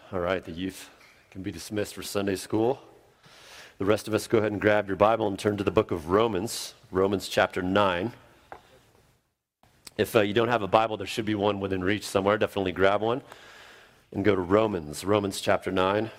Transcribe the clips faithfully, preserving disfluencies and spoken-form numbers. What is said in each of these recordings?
All right, the youth can be dismissed for Sunday school. The rest of us, go ahead and grab your Bible and turn to the book of Romans, Romans chapter nine. If uh, you don't have a Bible, there should be one within reach somewhere. Definitely grab one and go to Romans, Romans chapter nine.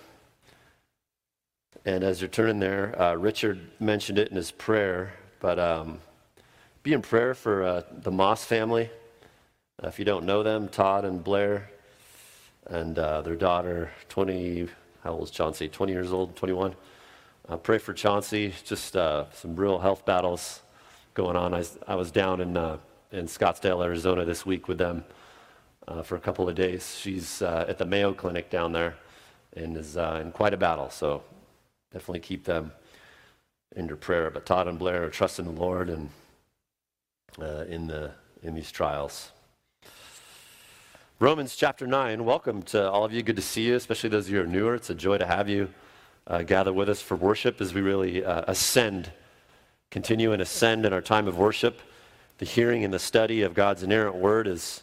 And as you're turning there, uh, Richard mentioned it in his prayer, but um, be in prayer for uh, the Moss family. Uh, if you don't know them, Todd and Blair, and uh, their daughter, twenty, how old is Chauncey? twenty years old, twenty-one. Uh, pray for Chauncey, just uh, some real health battles going on. I, I was down in, uh, in Scottsdale, Arizona this week with them uh, for a couple of days. She's uh, at the Mayo Clinic down there and is uh, in quite a battle, so definitely keep them in your prayer. But Todd and Blair are trusting the Lord and uh, in, the, in these trials. Romans chapter nine, welcome to all of you. Good to see you, especially those of you who are newer. It's a joy to have you uh, gather with us for worship as we really uh, ascend, continue and ascend in our time of worship. The hearing and the study of God's inerrant word is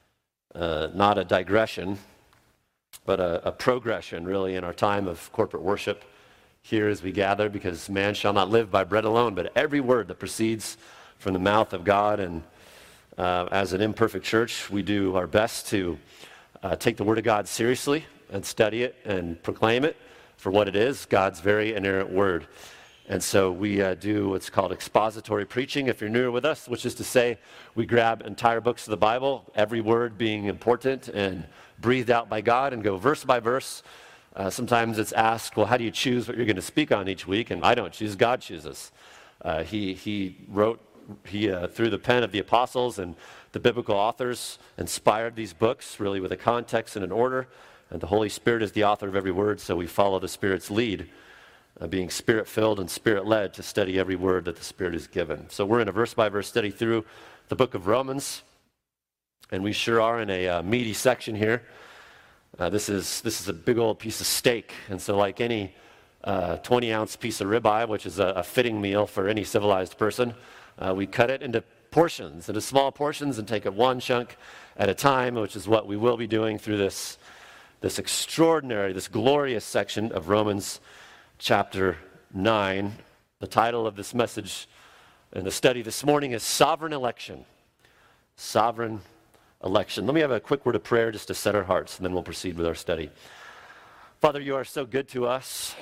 uh, not a digression, but a, a progression, really, in our time of corporate worship here as we gather, because man shall not live by bread alone, but every word that proceeds from the mouth of God. And Uh, as an imperfect church, we do our best to uh, take the Word of God seriously and study it and proclaim it for what it is, God's very inerrant Word. And so we uh, do what's called expository preaching, if you're newer with us, which is to say we grab entire books of the Bible, every word being important and breathed out by God, and go verse by verse. Uh, sometimes it's asked, well, how do you choose what you're going to speak on each week? And I don't choose, God chooses. Uh, he, he wrote He, uh, through the pen of the apostles and the biblical authors, inspired these books really with a context and an order. And the Holy Spirit is the author of every word, so we follow the Spirit's lead, uh, being Spirit-filled and Spirit-led to study every word that the Spirit has given. So we're in a verse-by-verse study through the book of Romans, and we sure are in a uh, meaty section here. Uh, this is this is a big old piece of steak, and so like any uh, twenty-ounce piece of ribeye, which is a, a fitting meal for any civilized person, Uh, we cut it into portions, into small portions, and take it one chunk at a time, which is what we will be doing through this, this extraordinary, this glorious section of Romans chapter nine. The title of this message and the study this morning is Sovereign Election. Sovereign Election. Let me have a quick word of prayer just to set our hearts, and then we'll proceed with our study. Father, you are so good to us,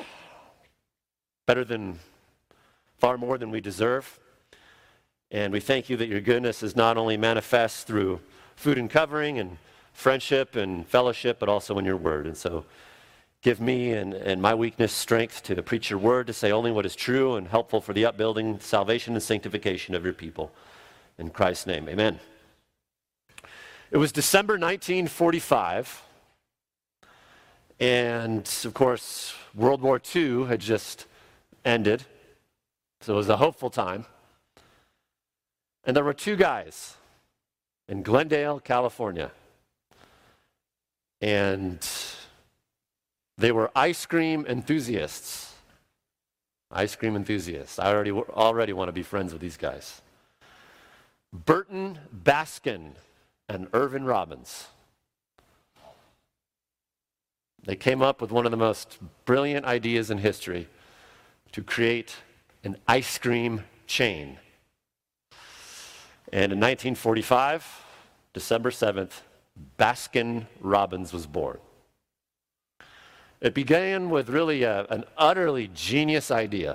better than, far more than we deserve. And we thank you that your goodness is not only manifest through food and covering and friendship and fellowship, but also in your word. And so give me and, and my weakness strength to preach your word, to say only what is true and helpful for the upbuilding, salvation, and sanctification of your people. In Christ's name, amen. It was December nineteen forty-five. And of course, World War Two had just ended. So it was a hopeful time. And there were two guys in Glendale, California. And they were ice cream enthusiasts. Ice cream enthusiasts. I already, already want to be friends with these guys. Burton Baskin and Irvin Robbins. They came up with one of the most brilliant ideas in history to create an ice cream chain. And in nineteen forty-five, December seventh, Baskin Robbins was born. It began with really a, an utterly genius idea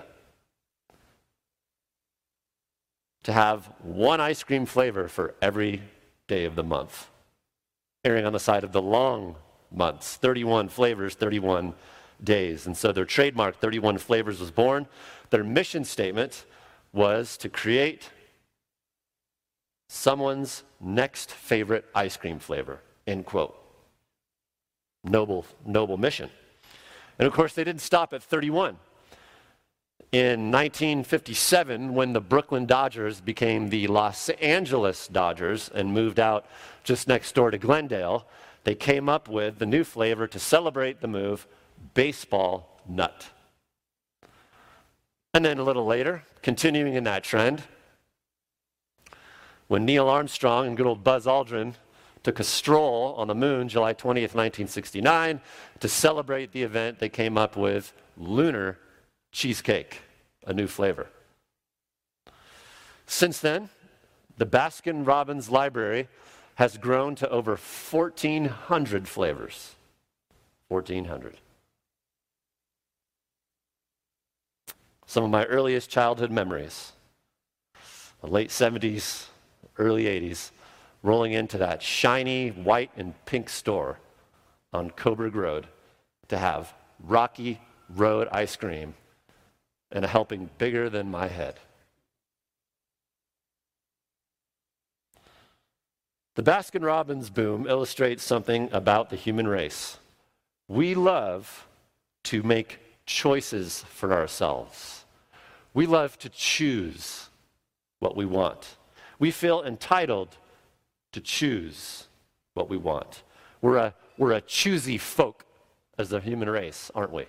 to have one ice cream flavor for every day of the month, erring on the side of the long months, thirty-one flavors, thirty-one days. And so their trademark, thirty-one Flavors, was born. Their mission statement was to create someone's next favorite ice cream flavor, end quote. Noble, noble mission. And of course, they didn't stop at thirty-one. In nineteen fifty-seven, when the Brooklyn Dodgers became the Los Angeles Dodgers and moved out just next door to Glendale, they came up with the new flavor to celebrate the move, baseball nut. And then a little later, continuing in that trend, when Neil Armstrong and good old Buzz Aldrin took a stroll on the moon July twentieth, nineteen sixty-nine. To celebrate the event, they came up with lunar cheesecake, a new flavor. Since then, the Baskin-Robbins library has grown to over fourteen hundred flavors. fourteen hundred. Some of my earliest childhood memories, the late seventies, early eighties, rolling into that shiny white and pink store on Coburg Road to have Rocky Road ice cream and a helping bigger than my head. The Baskin-Robbins boom illustrates something about the human race. We love to make choices for ourselves. We love to choose what we want. We feel entitled to choose what we want. We're a, we're a choosy folk as the human race, aren't we?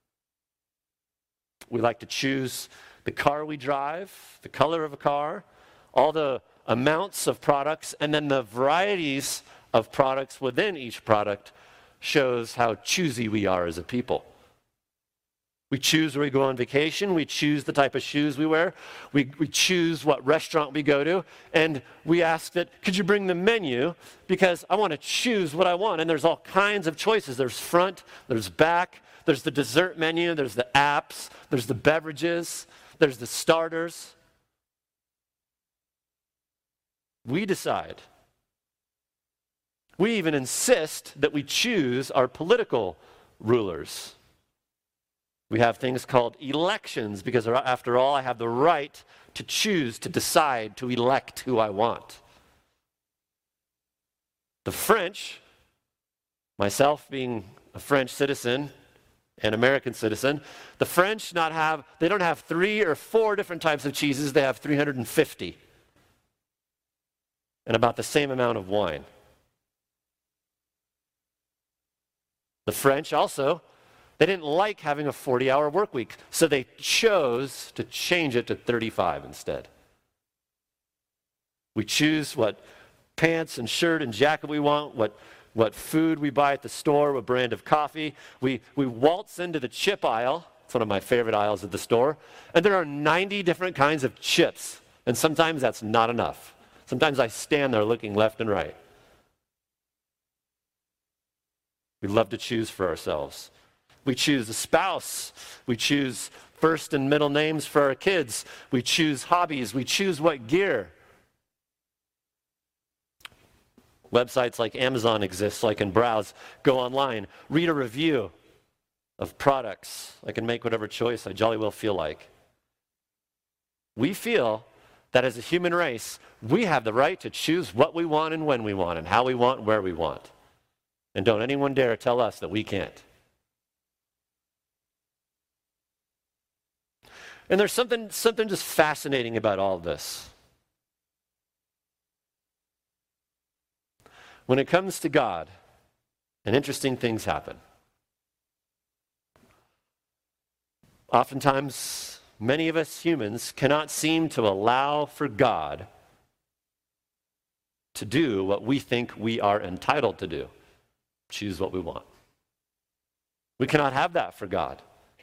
We like to choose the car we drive, the color of a car, all the amounts of products, and then the varieties of products within each product shows how choosy we are as a people. We choose where we go on vacation. We choose the type of shoes we wear. We, we choose what restaurant we go to. And we ask that, could you bring the menu? Because I want to choose what I want. And there's all kinds of choices. There's front, there's back, there's the dessert menu, there's the apps, there's the beverages, there's the starters. We decide. We even insist that we choose our political rulers. We have things called elections because, after all, I have the right to choose, to decide, to elect who I want. The French, myself being a French citizen, an American citizen, the French not have, they don't have three or four different types of cheeses, they have three hundred fifty. And about the same amount of wine. The French also, they didn't like having a forty-hour work week, so they chose to change it to thirty-five instead. We choose what pants and shirt and jacket we want, what, what food we buy at the store, what brand of coffee. We, we waltz into the chip aisle. It's one of my favorite aisles at the store. And there are ninety different kinds of chips, and sometimes that's not enough. Sometimes I stand there looking left and right. We love to choose for ourselves. We choose a spouse. We choose first and middle names for our kids. We choose hobbies. We choose what gear. Websites like Amazon exist, so I can browse, go online, read a review of products. I can make whatever choice I jolly well feel like. We feel that as a human race, we have the right to choose what we want and when we want and how we want and where we want. And don't anyone dare tell us that we can't. And there's something, something just fascinating about all of this. When it comes to God, and interesting things happen. Oftentimes, many of us humans cannot seem to allow for God to do what we think we are entitled to do. Choose what we want. We cannot have that for God.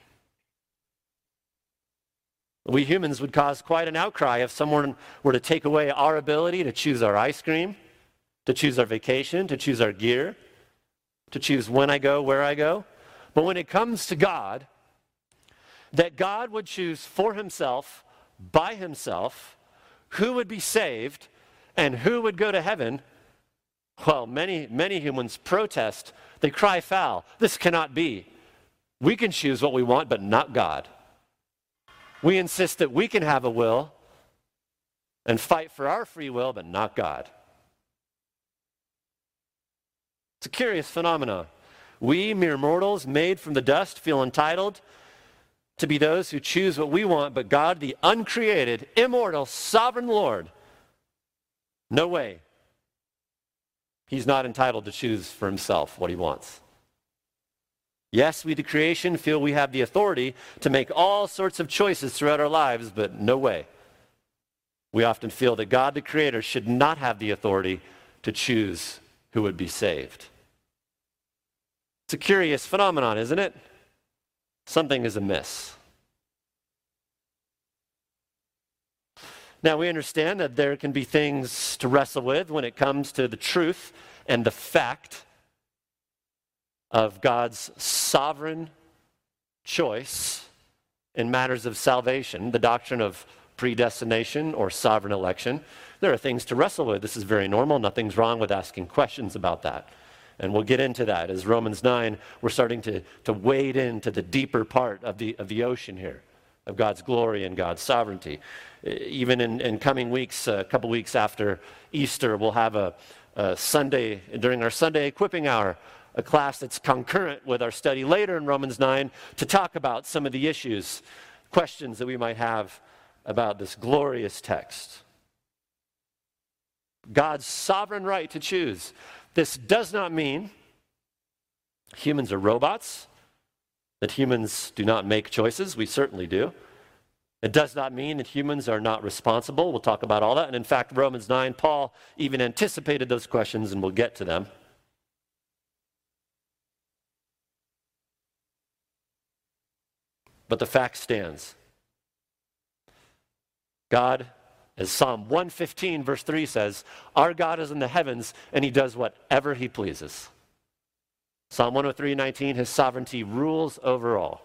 We humans would cause quite an outcry if someone were to take away our ability to choose our ice cream, to choose our vacation, to choose our gear, to choose when I go, where I go. But when it comes to God, that God would choose for himself, by himself, who would be saved and who would go to heaven, well, many, many humans protest. They cry foul. This cannot be. We can choose what we want, but not God. We insist that we can have a will and fight for our free will, but not God. It's a curious phenomenon. We, mere mortals, made from the dust, feel entitled to be those who choose what we want, but God, the uncreated, immortal, sovereign Lord, no way. He's not entitled to choose for himself what he wants. Yes, we, the creation, feel we have the authority to make all sorts of choices throughout our lives, but no way. We often feel that God, the Creator, should not have the authority to choose who would be saved. It's a curious phenomenon, isn't it? Something is amiss. Now, we understand that there can be things to wrestle with when it comes to the truth and the fact of God's sovereign choice in matters of salvation, the doctrine of predestination or sovereign election. There are things to wrestle with. This is very normal. Nothing's wrong with asking questions about that. And we'll get into that. As Romans nine, we're starting to, to wade into the deeper part of the, of the ocean here, of God's glory and God's sovereignty. Even in, in coming weeks, a couple weeks after Easter, we'll have a, a Sunday, during our Sunday equipping hour, a class that's concurrent with our study later in Romans nine to talk about some of the issues, questions that we might have about this glorious text. God's sovereign right to choose. This does not mean humans are robots, that humans do not make choices. We certainly do. It does not mean that humans are not responsible. We'll talk about all that. And in fact, Romans nine, Paul even anticipated those questions, and we'll get to them. But the fact stands. God, as Psalm one fifteen verse three says, our God is in the heavens and he does whatever he pleases. Psalm one oh three nineteen, his sovereignty rules over all.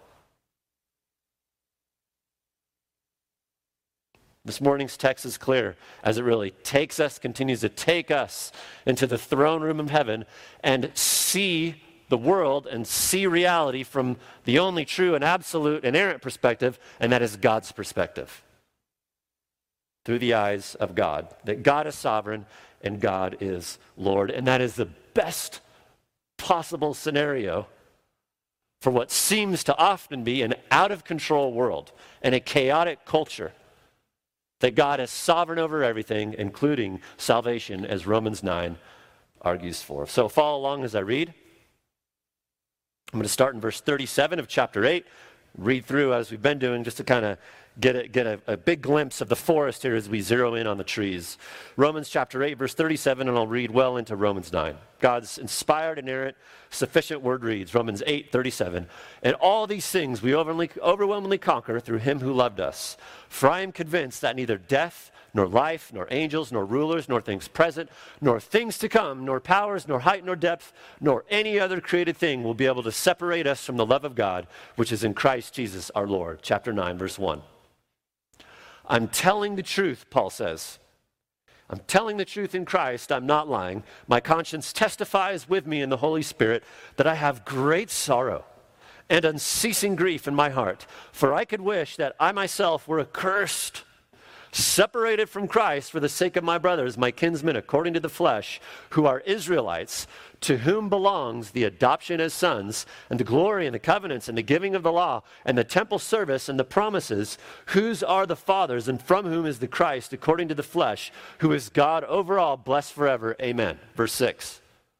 This morning's text is clear as it really takes us, continues to take us into the throne room of heaven and see the world and see reality from the only true and absolute inerrant perspective, and that is God's perspective. Through the eyes of God. That God is sovereign and God is Lord. And that is the best possible scenario for what seems to often be an out-of-control world and a chaotic culture. That God is sovereign over everything, including salvation, as Romans nine argues for. So follow along as I read. I'm going to start in verse thirty-seven of chapter eight, read through as we've been doing just to kind of get, a, get a, a big glimpse of the forest here as we zero in on the trees. Romans chapter eight, verse thirty-seven, and I'll read well into Romans nine. God's inspired, inerrant, sufficient word reads, Romans eight, thirty-seven. And all these things we overwhelmingly conquer through him who loved us. For I am convinced that neither death, nor life, nor angels, nor rulers, nor things present, nor things to come, nor powers, nor height, nor depth, nor any other created thing will be able to separate us from the love of God, which is in Christ Jesus our Lord. Chapter nine, verse one. I'm telling the truth, Paul says. I'm telling the truth in Christ. I'm not lying. My conscience testifies with me in the Holy Spirit that I have great sorrow and unceasing grief in my heart. For I could wish that I myself were accursed, separated from Christ for the sake of my brothers, my kinsmen according to the flesh, who are Israelites, to whom belongs the adoption as sons, and the glory and the covenants and the giving of the law, and the temple service and the promises, whose are the fathers, and from whom is the Christ according to the flesh, who is God over all, blessed forever. Amen. Verse six.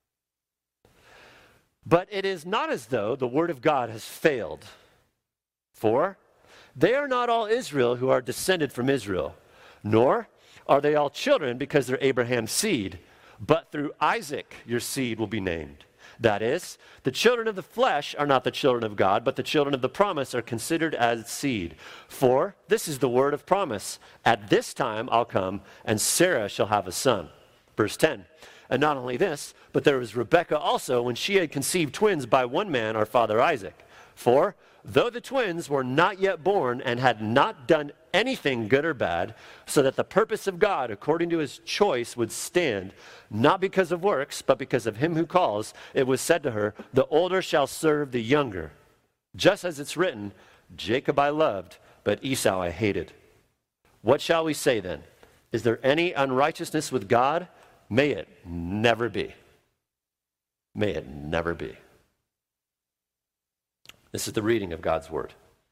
But it is not as though the word of God has failed. For they are not all Israel who are descended from Israel, nor are they all children because they're Abraham's seed, but through Isaac your seed will be named. That is, the children of the flesh are not the children of God, but the children of the promise are considered as seed. For this is the word of promise. At this time I'll come, and Sarah shall have a son. Verse ten. And not only this, but there was Rebekah also, when she had conceived twins by one man, our father Isaac. For though the twins were not yet born and had not done anything good or bad, so that the purpose of God according to his choice would stand, not because of works, but because of him who calls, it was said to her, the older shall serve the younger. Just as it's written, Jacob I loved, but Esau I hated. What shall we say then? Is there any unrighteousness with God? May it never be. May it never be. This is the reading of God's word.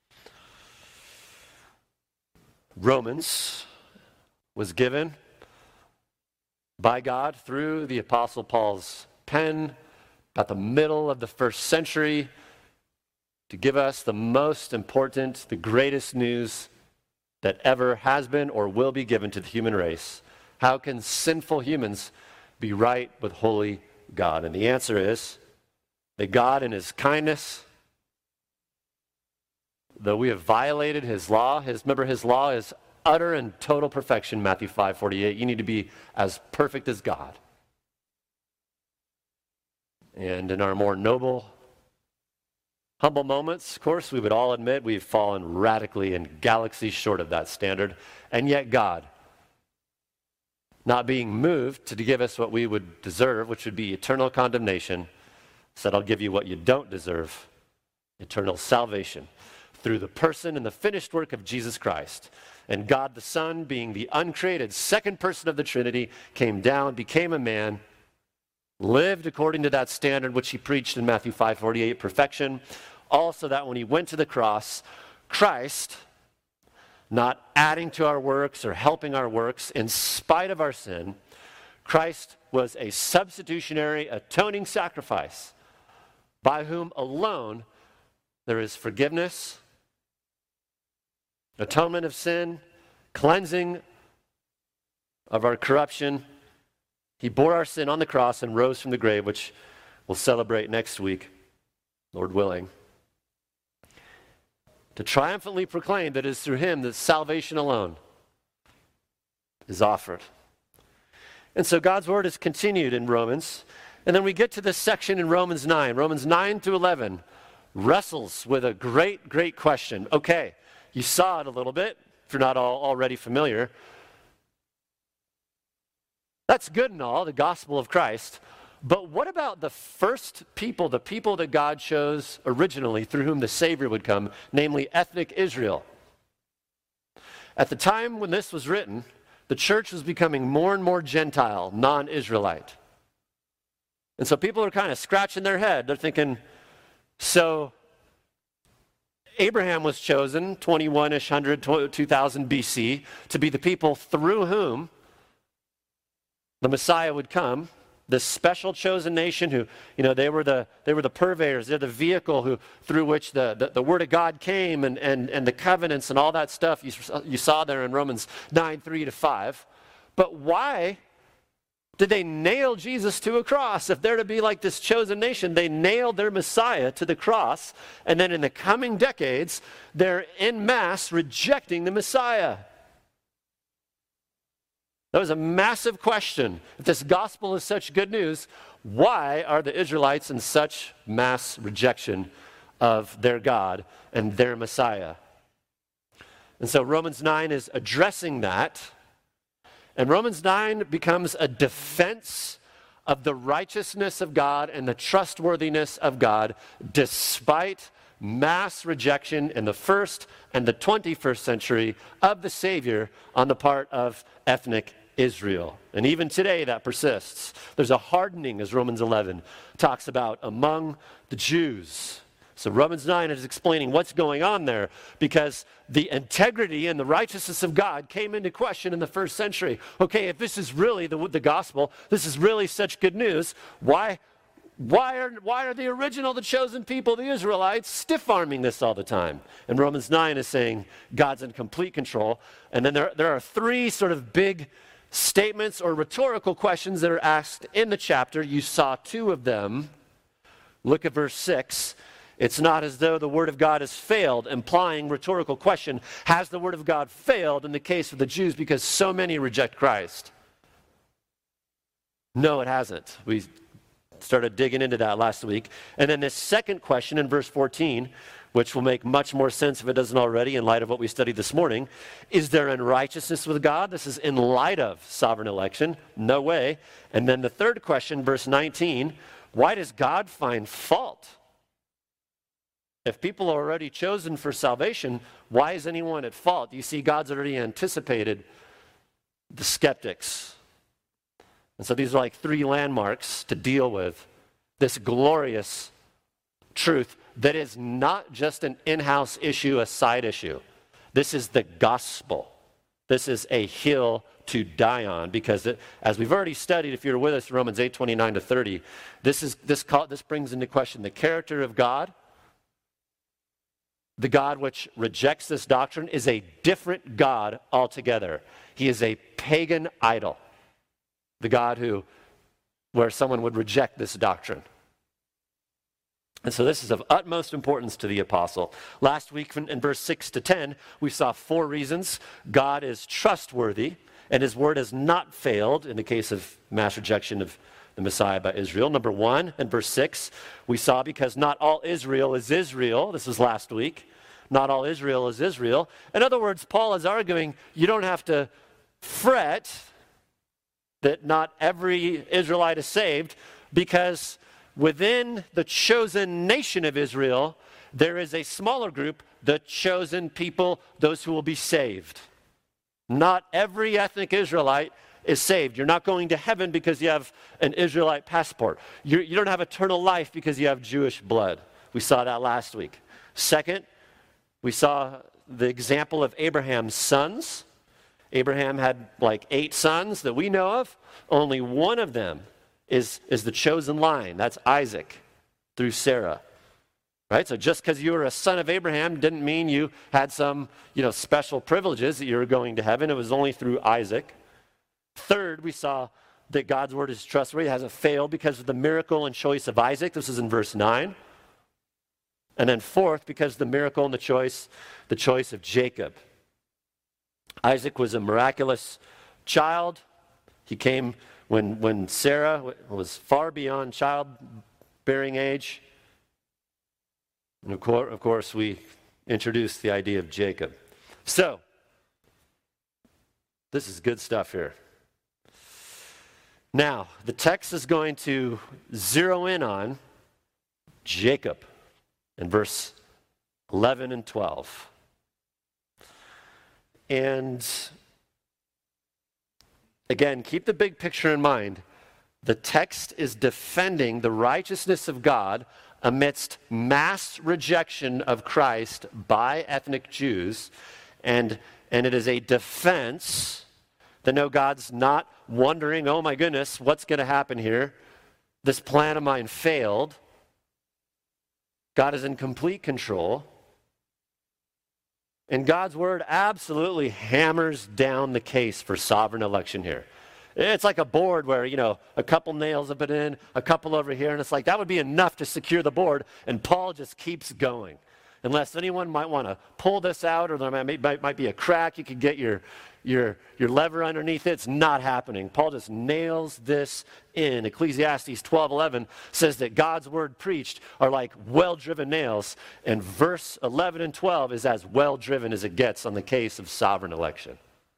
Romans was given by God through the Apostle Paul's pen about the middle of the first century to give us the most important, the greatest news that ever has been or will be given to the human race. How can sinful humans be right with holy God? And the answer is that God in his kindness, though we have violated his law, his, remember his law is utter and total perfection, Matthew five forty-eight. You need to be as perfect as God. And in our more noble, humble moments, of course, we would all admit we've fallen radically and galaxies short of that standard. And yet God, not being moved to give us what we would deserve, which would be eternal condemnation, said, I'll give you what you don't deserve, eternal salvation, through the person and the finished work of Jesus Christ. And God the Son, being the uncreated second person of the Trinity, came down, became a man, lived according to that standard which he preached in Matthew five forty-eight, perfection. Also that when he went to the cross, Christ, not adding to our works or helping our works in spite of our sin, Christ was a substitutionary, atoning sacrifice by whom alone there is forgiveness, atonement of sin, cleansing of our corruption. He bore our sin on the cross and rose from the grave, which we'll celebrate next week, Lord willing, to triumphantly proclaim that it is through him that salvation alone is offered. And so God's word is continued in Romans. And then we get to this section in Romans nine. Romans nine to eleven wrestles with a great, great question. Okay, you saw it a little bit, if you're not all already familiar. That's good and all, the gospel of Christ. But what about the first people, the people that God chose originally through whom the Savior would come, namely ethnic Israel? At the time when this was written, the church was becoming more and more Gentile, non-Israelite. And so people are kind of scratching their head. They're thinking, so Abraham was chosen, twenty-one-ish hundred, two thousand B C, to be the people through whom the Messiah would come, this special chosen nation who, you know, they were the they were the purveyors, they're the vehicle who through which the, the, the word of God came and, and, and the covenants and all that stuff you, you saw there in Romans nine, three to five. But why did they nail Jesus to a cross? If they're to be like this chosen nation, they nailed their Messiah to the cross, and then in the coming decades, they're en masse rejecting the Messiah. That was a massive question. If this gospel is such good news, why are the Israelites in such mass rejection of their God and their Messiah? And so Romans nine is addressing that. And Romans nine becomes a defense of the righteousness of God and the trustworthiness of God despite mass rejection in the first and the twenty-first century of the Savior on the part of ethnic Israel. And even today that persists. There's a hardening, as Romans eleven talks about, among the Jews. So Romans nine is explaining what's going on there because the integrity and the righteousness of God came into question in the first century. Okay, if this is really the, the gospel, this is really such good news, why, why, are, why are the original, the chosen people, the Israelites, stiff-arming this all the time? And Romans nine is saying God's in complete control. And then there, there are three sort of big statements or rhetorical questions that are asked in the chapter. You saw two of them. Look at verse six. It's not as though the word of God has failed, implying rhetorical question, has the word of God failed in the case of the Jews because so many reject Christ? No, it hasn't. We started digging into that last week. And then this second question in verse fourteen, which will make much more sense if it doesn't already in light of what we studied this morning. Is there unrighteousness with God? This is in light of sovereign election. No way. And then the third question, verse nineteen, why does God find fault? If people are already chosen for salvation, why is anyone at fault? You see, God's already anticipated the skeptics. And so these are like three landmarks to deal with this glorious truth that is not just an in-house issue, a side issue. This is the gospel. This is a hill to die on because, it, as we've already studied, if you're with us, Romans eight, twenty-nine to thirty, this, is, this, call, this brings into question the character of God. The God which rejects this doctrine is a different God altogether. He is a pagan idol. The God who where someone would reject this doctrine. And so this is of utmost importance to the apostle. Last week in verse six to ten, we saw four reasons God is trustworthy and his word has not failed in the case of mass rejection of the Messiah by Israel. Number one, in verse six, we saw because not all Israel is Israel. This was last week. Not all Israel is Israel. In other words, Paul is arguing you don't have to fret that not every Israelite is saved, because within the chosen nation of Israel, there is a smaller group, the chosen people, those who will be saved. Not every ethnic Israelite is saved. You're not going to heaven because you have an Israelite passport. You're, you don't have eternal life because you have Jewish blood. We saw that last week. Second, we saw the example of Abraham's sons. Abraham had like eight sons that we know of. Only one of them is, is the chosen line. That's Isaac through Sarah. Right? So just because you were a son of Abraham didn't mean you had some, you know, special privileges that you were going to heaven. It was only through Isaac. Third, we saw that God's word is trustworthy. It hasn't failed because of the miracle and choice of Isaac. This is in verse nine. And then fourth, because the miracle and the choice, the choice of Jacob. Isaac was a miraculous child. He came when, when Sarah was far beyond childbearing age. And of course, of course, we introduced the idea of Jacob. So, this is good stuff here. Now, the text is going to zero in on Jacob in verse eleven and twelve. And again, keep the big picture in mind. The text is defending the righteousness of God amidst mass rejection of Christ by ethnic Jews. And, and it is a defense that no, God's not wondering, oh my goodness, what's going to happen here? This plan of mine failed. God is in complete control. And God's word absolutely hammers down the case for sovereign election here. It's like a board where, you know, a couple nails have been in, a couple over here, and it's like that would be enough to secure the board, and Paul just keeps going. Unless anyone might want to pull this out, or there might, might, might be a crack, you could get your, your, your lever underneath it. It's not happening. Paul just nails this in. Ecclesiastes twelve eleven says that God's word preached are like well-driven nails, and verse eleven and twelve is as well-driven as it gets on the case of sovereign election.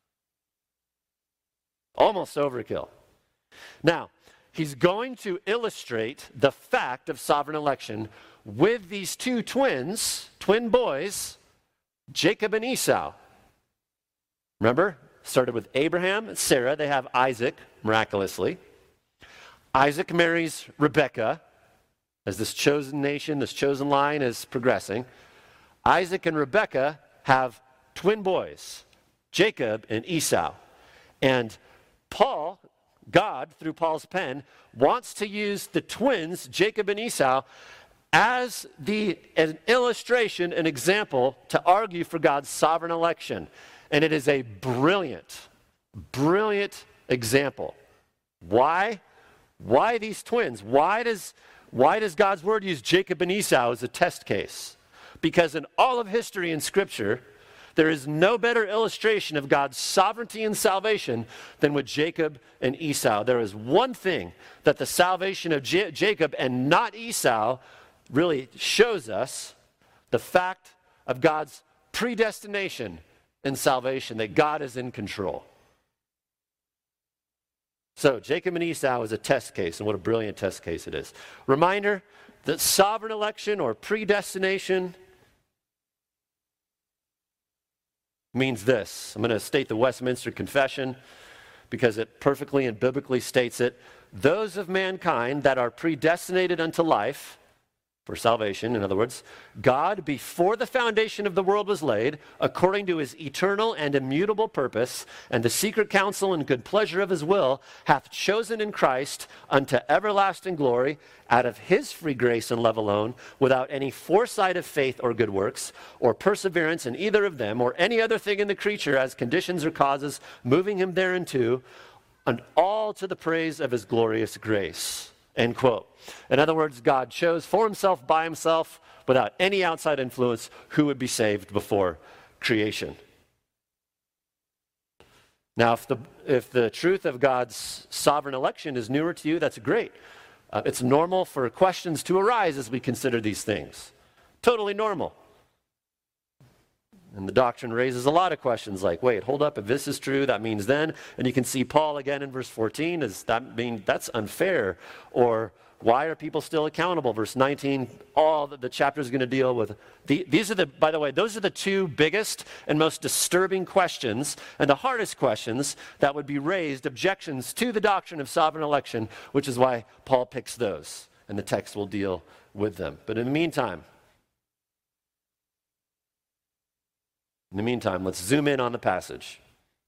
Almost overkill. Now, he's going to illustrate the fact of sovereign election with these two twins, twin boys, Jacob and Esau. Remember, started with Abraham and Sarah. They have Isaac, miraculously. Isaac marries Rebekah as this chosen nation, this chosen line is progressing. Isaac and Rebekah have twin boys, Jacob and Esau. And Paul, God, through Paul's pen, wants to use the twins, Jacob and Esau, as the, an illustration, an example to argue for God's sovereign election. And it is a brilliant, brilliant example. Why? Why these twins? Why does, why does God's word use Jacob and Esau as a test case? Because in all of history and Scripture, there is no better illustration of God's sovereignty and salvation than with Jacob and Esau. There is one thing that the salvation of J- Jacob and not Esau really shows us: the fact of God's predestination and salvation, that God is in control. So Jacob and Esau is a test case, and what a brilliant test case it is. Reminder that sovereign election or predestination means this. I'm going to state the Westminster Confession because it perfectly and biblically states it. Those of mankind that are predestinated unto life, for salvation, in other words, God, before the foundation of the world was laid, according to his eternal and immutable purpose, and the secret counsel and good pleasure of his will, hath chosen in Christ unto everlasting glory, out of his free grace and love alone, without any foresight of faith or good works, or perseverance in either of them, or any other thing in the creature as conditions or causes moving him thereunto, and all to the praise of his glorious grace. End quote. In other words, God chose for himself, by himself, without any outside influence, who would be saved before creation. Now, if the, if the truth of God's sovereign election is newer to you, that's great. Uh, it's normal for questions to arise as we consider these things. Totally normal. And the doctrine raises a lot of questions like, wait, hold up, if this is true, that means then. And you can see Paul again in verse fourteen, does that mean that's unfair? Or why are people still accountable? Verse nineteen, all the, the chapter is going to deal with. The, these are the, by the way, those are the two biggest and most disturbing questions and the hardest questions that would be raised, objections to the doctrine of sovereign election, which is why Paul picks those. And the text will deal with them. But in the meantime, In the meantime, let's zoom in on the passage.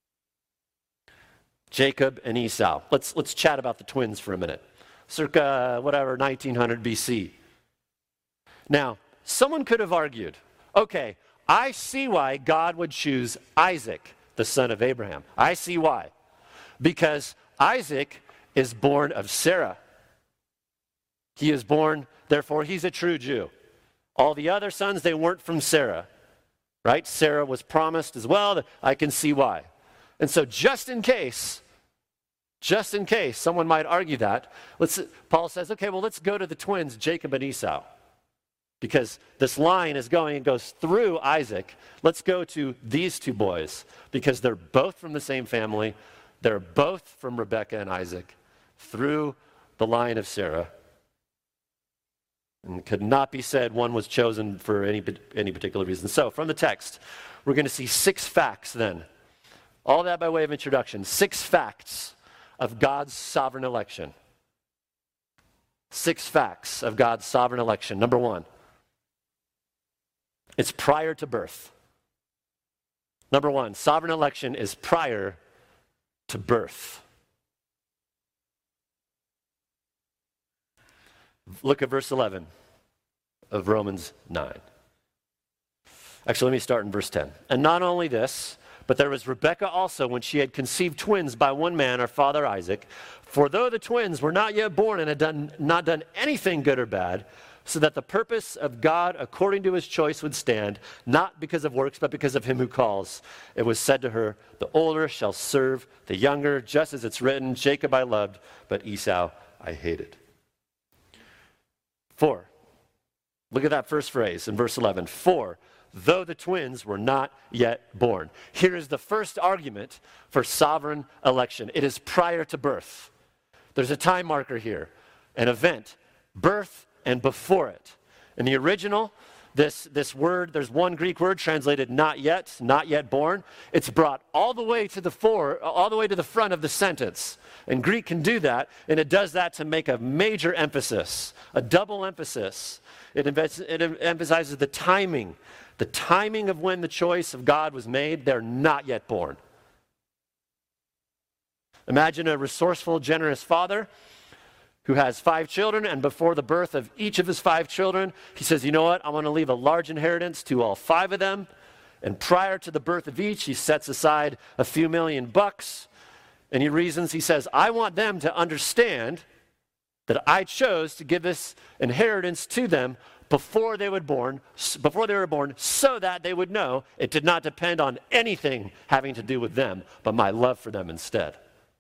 Jacob and Esau. Let's, let's chat about the twins for a minute. Circa, whatever, nineteen hundred B C. Now, someone could have argued, okay, I see why God would choose Isaac, the son of Abraham. I see why. Because Isaac is born of Sarah. He is born, therefore he's a true Jew. All the other sons, they weren't from Sarah. Right? Sarah was promised as well. I can see why. And so just in case, just in case someone might argue that, let's, Paul says, okay, well, let's go to the twins, Jacob and Esau. Because this line is going, it goes through Isaac. Let's go to these two boys because they're both from the same family. They're both from Rebekah and Isaac through the line of Sarah. And it could not be said one was chosen for any, any particular reason. So from the text, we're going to see six facts then. All that by way of introduction. Six facts of God's sovereign election. Six facts of God's sovereign election. Number one, it's prior to birth. Number one, sovereign election is prior to birth. Look at verse eleven of Romans nine. Actually, let me start in verse ten. And not only this, but there was Rebekah also when she had conceived twins by one man, our father Isaac. For though the twins were not yet born and had done, not done anything good or bad, so that the purpose of God according to his choice would stand, not because of works, but because of him who calls. It was said to her, the older shall serve the younger, just as it's written, Jacob I loved, but Esau I hated. For, look at that first phrase in verse eleven. For, though the twins were not yet born. Here is the first argument for sovereign election. It is prior to birth. There's a time marker here, an event, birth and before it. In the original, this, this word, there's one Greek word translated not yet, not yet born. It's brought all the way to the fore, all the way to the front of the sentence. And Greek can do that, and it does that to make a major emphasis, a double emphasis. It, it emphasizes the timing, the timing of when the choice of God was made. They're not yet born. Imagine a resourceful, generous father who has five children, and before the birth of each of his five children, he says, you know what, I want to leave a large inheritance to all five of them. And prior to the birth of each, he sets aside a few million bucks, and he reasons, he says, I want them to understand that I chose to give this inheritance to them before they were born, before they were born, so that they would know it did not depend on anything having to do with them, but my love for them instead.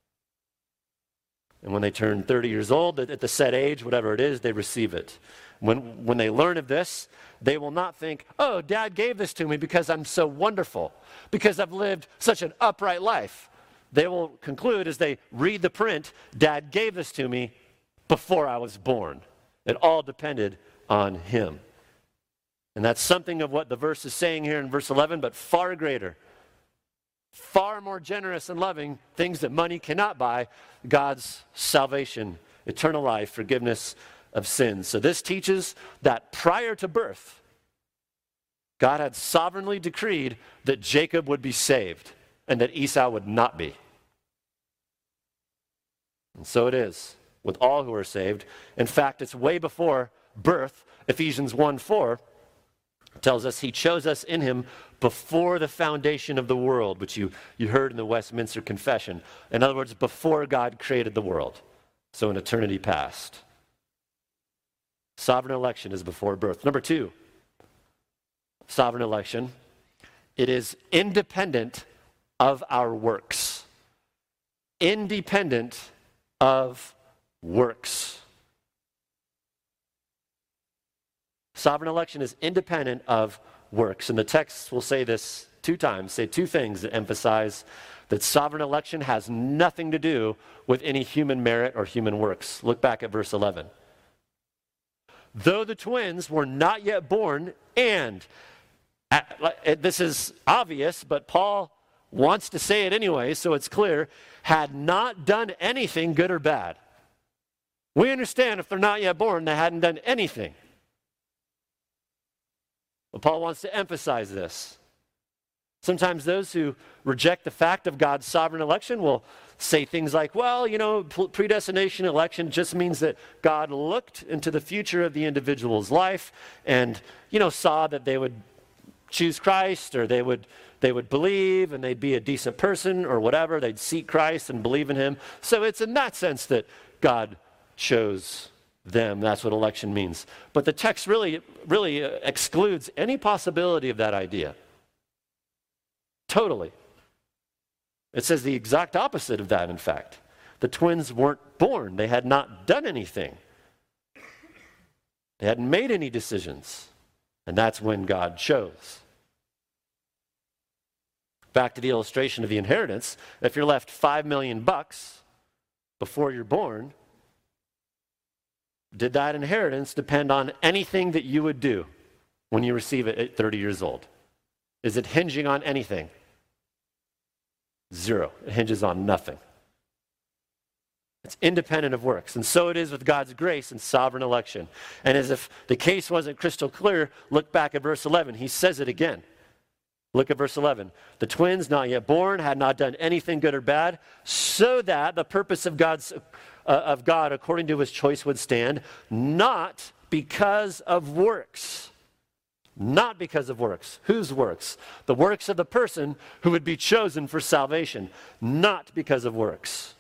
And when they turn thirty years old, at the set age, whatever it is, they receive it. When, when they learn of this, they will not think, oh, Dad gave this to me because I'm so wonderful, because I've lived such an upright life. They will conclude as they read the print, Dad gave this to me before I was born. It all depended on him. And that's something of what the verse is saying here in verse eleven, but far greater. Far more generous and loving, things that money cannot buy, God's salvation, eternal life, forgiveness of sins. So this teaches that prior to birth, God had sovereignly decreed that Jacob would be saved and that Esau would not be. And so it is with all who are saved. In fact, it's way before birth. Ephesians one four It tells us he chose us in him before the foundation of the world, which you, you heard in the Westminster Confession. In other words, before God created the world. So in eternity past. Sovereign election is before birth. Number two, sovereign election, it is independent of our works. Independent of works. Sovereign election is independent of works. And the text will say this two times, say two things that emphasize that sovereign election has nothing to do with any human merit or human works. Look back at verse eleven. Though the twins were not yet born, and this is obvious, but Paul wants to say it anyway, so it's clear, had not done anything good or bad. We understand if they're not yet born, they hadn't done anything. But Paul wants to emphasize this. Sometimes those who reject the fact of God's sovereign election will say things like, well, you know, predestination election just means that God looked into the future of the individual's life and, you know, saw that they would choose Christ or they would they would believe and they'd be a decent person or whatever. They'd seek Christ and believe in him. So it's in that sense that God chose them. That's what election means. But the text really, really excludes any possibility of that idea. Totally. It says the exact opposite of that, in fact. The twins weren't born. They had not done anything. They hadn't made any decisions. And that's when God chose. Back to the illustration of the inheritance. If you're left five million bucks before you're born, did that inheritance depend on anything that you would do when you receive it at thirty years old? Is it hinging on anything? Zero. It hinges on nothing. It's independent of works. And so it is with God's grace and sovereign election. And as if the case wasn't crystal clear, look back at verse eleven. He says it again. Look at verse eleven. The twins, not yet born, had not done anything good or bad, so that the purpose of God's uh, of God according to his choice would stand, not because of works. Not because of works. Whose works? The works of the person who would be chosen for salvation. Not because of works.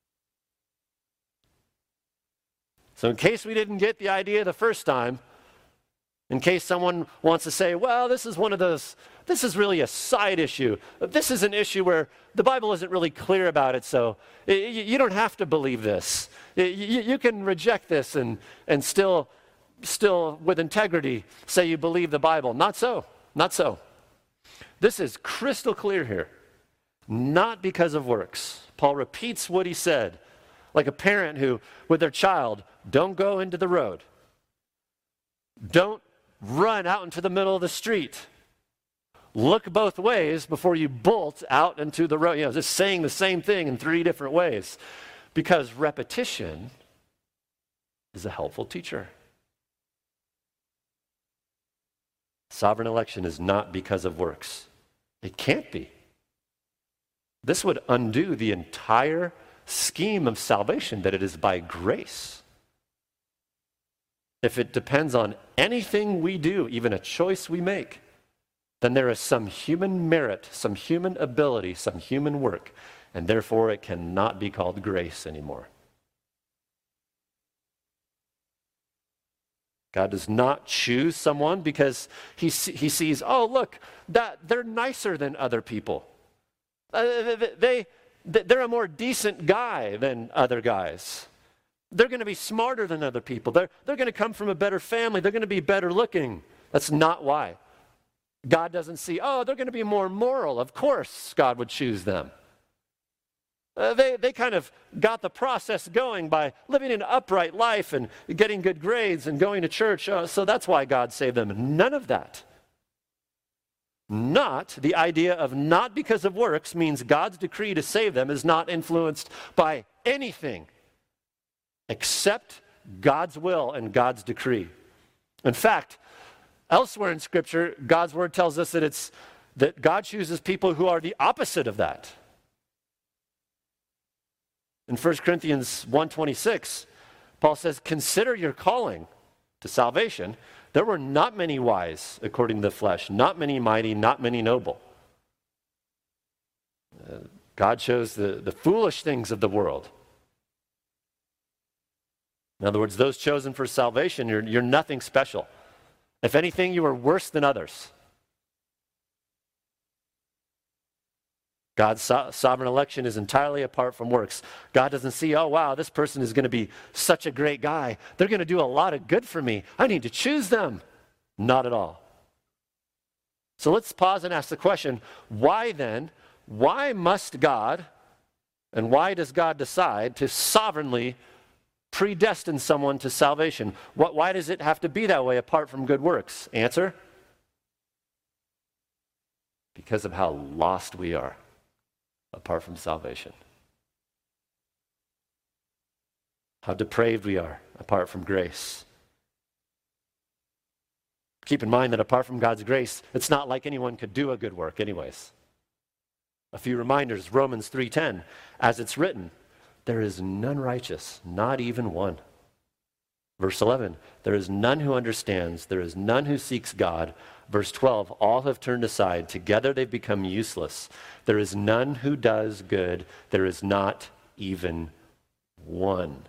So in case we didn't get the idea the first time, in case someone wants to say, well, this is one of those, this is really a side issue. This is an issue where the Bible isn't really clear about it, so you don't have to believe this. You can reject this and, and still, still, with integrity, say you believe the Bible. Not so. Not so. This is crystal clear here. Not because of works. Paul repeats what he said, like a parent who, with their child, don't go into the road. Don't run out into the middle of the street. Look both ways before you bolt out into the road. You know, just saying the same thing in three different ways. Because repetition is a helpful teacher. Sovereign election is not because of works. It can't be. This would undo the entire scheme of salvation, that it is by grace. If it depends on anything we do, even a choice we make, then there is some human merit, some human ability, some human work, and therefore it cannot be called grace anymore. God does not choose someone because he, he sees, oh, look, that they're nicer than other people. Uh, they, they're a more decent guy than other guys. They're going to be smarter than other people. They're, they're going to come from a better family. They're going to be better looking. That's not why. God doesn't see, oh, they're going to be more moral. Of course God would choose them. Uh, they, they kind of got the process going by living an upright life and getting good grades and going to church. Uh, so that's why God saved them. None of that. Not the idea of not because of works means God's decree to save them is not influenced by anything except God's will and God's decree. In fact, elsewhere in Scripture, God's word tells us that it's that God chooses people who are the opposite of that. In First Corinthians one twenty-six, Paul says, consider your calling to salvation. There were not many wise according to the flesh, not many mighty, not many noble. Uh, God chose the, the foolish things of the world. In other words, those chosen for salvation, you're, you're nothing special. If anything, you are worse than others. God's so- sovereign election is entirely apart from works. God doesn't see, oh, wow, this person is going to be such a great guy. They're going to do a lot of good for me. I need to choose them. Not at all. So let's pause and ask the question, why then, why must God, and why does God decide to sovereignly predestine someone to salvation? What, why does it have to be that way apart from good works? Answer? Because of how lost we are apart from salvation. How depraved we are apart from grace. Keep in mind that apart from God's grace, it's not like anyone could do a good work anyways. A few reminders, Romans three ten, as it's written, there is none righteous, not even one. Verse eleven, there is none who understands, there is none who seeks God. Verse twelve, all have turned aside, together they've become useless. There is none who does good, there is not even one.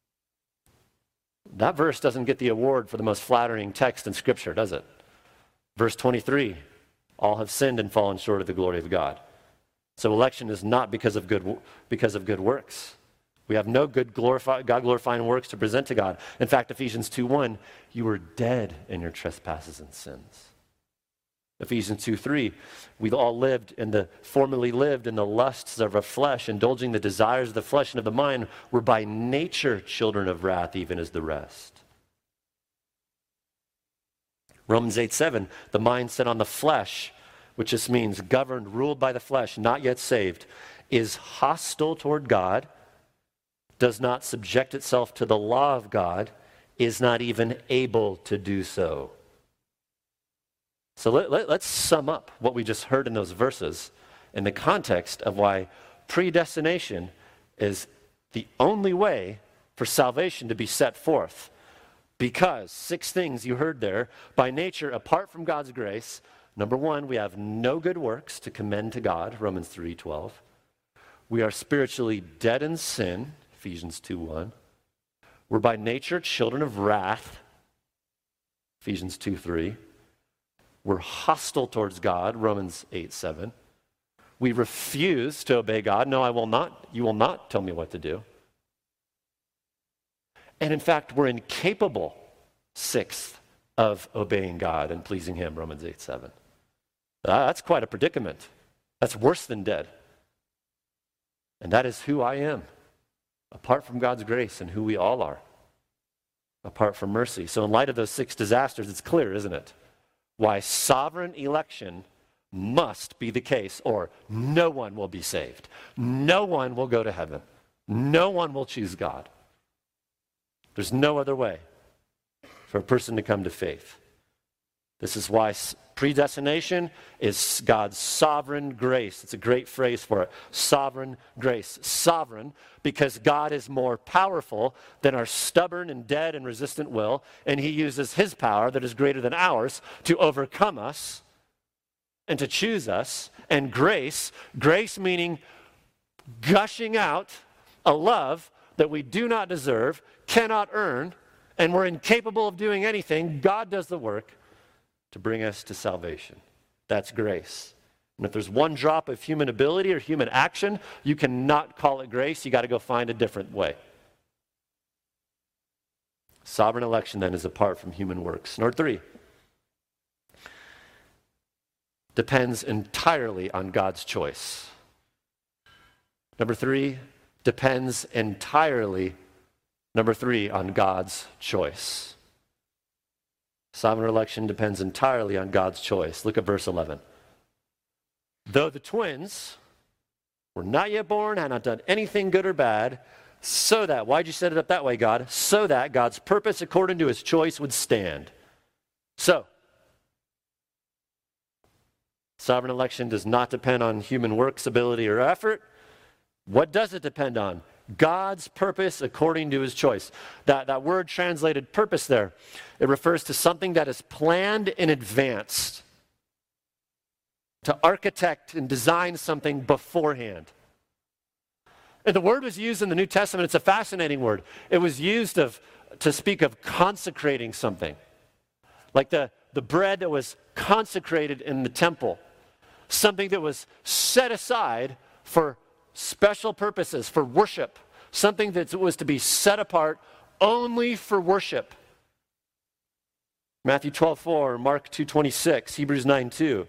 That verse doesn't get the award for the most flattering text in Scripture, does it? Verse twenty-three, all have sinned and fallen short of the glory of God. So election is not because of good, because of good works. We have no good glorify, God-glorifying works to present to God. In fact, Ephesians two one, you were dead in your trespasses and sins. Ephesians two three, we all lived in the, formerly lived in the lusts of our flesh, indulging the desires of the flesh and of the mind, were by nature children of wrath, even as the rest. Romans eight seven, the mind set on the flesh, which just means governed, ruled by the flesh, not yet saved, is hostile toward God, does not subject itself to the law of God, is not even able to do so. So let, let, let's sum up what we just heard in those verses in the context of why predestination is the only way for salvation to be set forth. Because six things you heard there, by nature, apart from God's grace, number one, we have no good works to commend to God, Romans three twelve. We are spiritually dead in sin, Ephesians two one. We're by nature children of wrath, Ephesians two three. We're hostile towards God, Romans eight seven. We refuse to obey God. No, I will not. You will not tell me what to do. And in fact, we're incapable, sixth, of obeying God and pleasing Him, Romans eight seven. That's quite a predicament. That's worse than dead. And that is who I am, apart from God's grace, and who we all are, apart from mercy. So in light of those six disasters, it's clear, isn't it, why sovereign election must be the case, or no one will be saved. No one will go to heaven. No one will choose God. There's no other way for a person to come to faith. This is why predestination is God's sovereign grace. It's a great phrase for it. Sovereign grace. Sovereign because God is more powerful than our stubborn and dead and resistant will, and He uses His power that is greater than ours to overcome us and to choose us. And grace, grace meaning gushing out a love that we do not deserve, cannot earn, and we're incapable of doing anything. God does the work to bring us to salvation. That's grace. And if there's one drop of human ability or human action, you cannot call it grace. You got to go find a different way. Sovereign election then is apart from human works. Number three, depends entirely on God's choice. Number three, depends entirely, number three, on God's choice. Sovereign election depends entirely on God's choice. Look at verse eleven. Though the twins were not yet born, had not done anything good or bad, so that, why'd you set it up that way, God? So that God's purpose according to His choice would stand. So, sovereign election does not depend on human works, ability, or effort. What does it depend on? God's purpose according to his choice. That, that word translated purpose there, it refers to something that is planned in advance. To architect and design something beforehand. And the word was used in the New Testament. It's a fascinating word. It was used of, to speak of consecrating something. Like the, the bread that was consecrated in the temple. Something that was set aside for special purposes, for worship. Something that was to be set apart only for worship. Matthew twelve four, Mark two twenty-six, Hebrews nine two.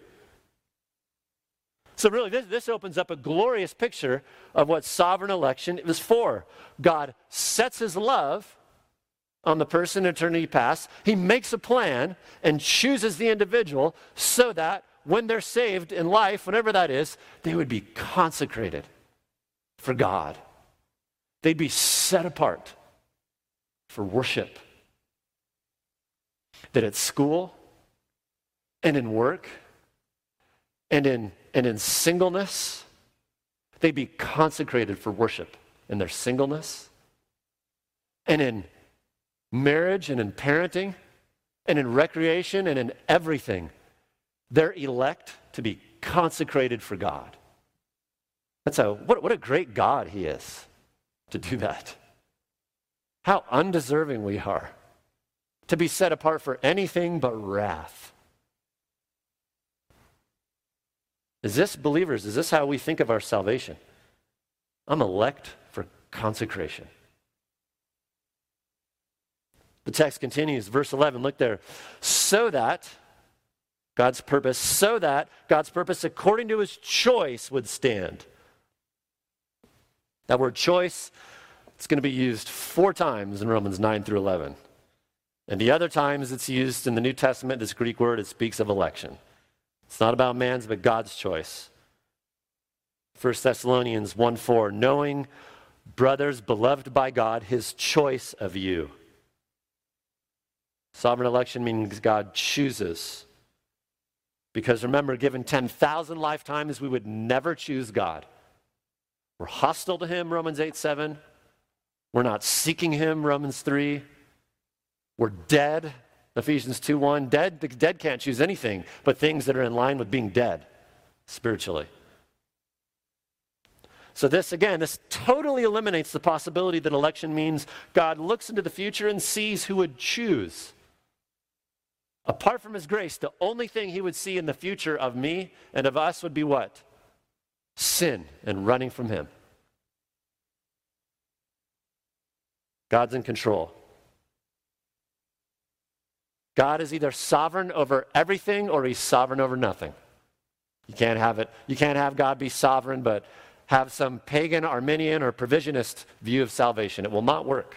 So really, this, this opens up a glorious picture of what sovereign election is for. God sets his love on the person in eternity past. He makes a plan and chooses the individual so that when they're saved in life, whenever that is, they would be consecrated for God. They'd be set apart for worship. That at school and in work and in And in singleness, they'd be consecrated for worship in their singleness. And in marriage and in parenting and in recreation and in everything, they're elect to be consecrated for God. That's a, what, what a great God he is to do that. How undeserving we are to be set apart for anything but wrath. Is this, believers, is this how we think of our salvation? I'm elect for consecration. The text continues, verse eleven, look there. So that, God's purpose, so that God's purpose according to his choice would stand. That word choice, it's going to be used four times in Romans nine through eleven. And the other times it's used in the New Testament, this Greek word, it speaks of election. It's not about man's, but God's choice. First Thessalonians one four, knowing, brothers, beloved by God, his choice of you. Sovereign election means God chooses. Because remember, given ten thousand lifetimes, we would never choose God. We're hostile to him, Romans eight seven. We're not seeking him, Romans three. We're dead, Ephesians two one. Dead, the dead can't choose anything but things that are in line with being dead spiritually. So this, again, this totally eliminates the possibility that election means God looks into the future and sees who would choose. Apart from his grace, the only thing he would see in the future of me and of us would be what? Sin and running from him. God's in control. God is either sovereign over everything or he's sovereign over nothing. You can't have it. You can't have God be sovereign but have some pagan, Arminian, or provisionist view of salvation. It will not work.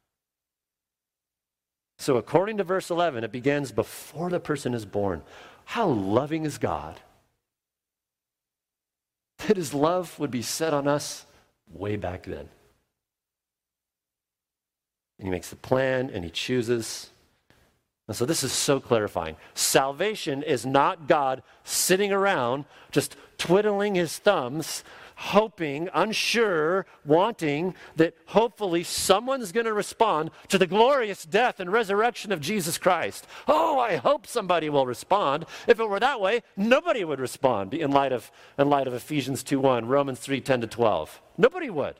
So according to verse eleven, it begins before the person is born. How loving is God that his love would be set on us way back then. And he makes the plan and he chooses. And so this is so clarifying. Salvation is not God sitting around just twiddling his thumbs, hoping, unsure, wanting that hopefully someone's going to respond to the glorious death and resurrection of Jesus Christ. Oh, I hope somebody will respond. If it were that way, nobody would respond in light of, in light of Ephesians two one, Romans three ten to twelve. Nobody would.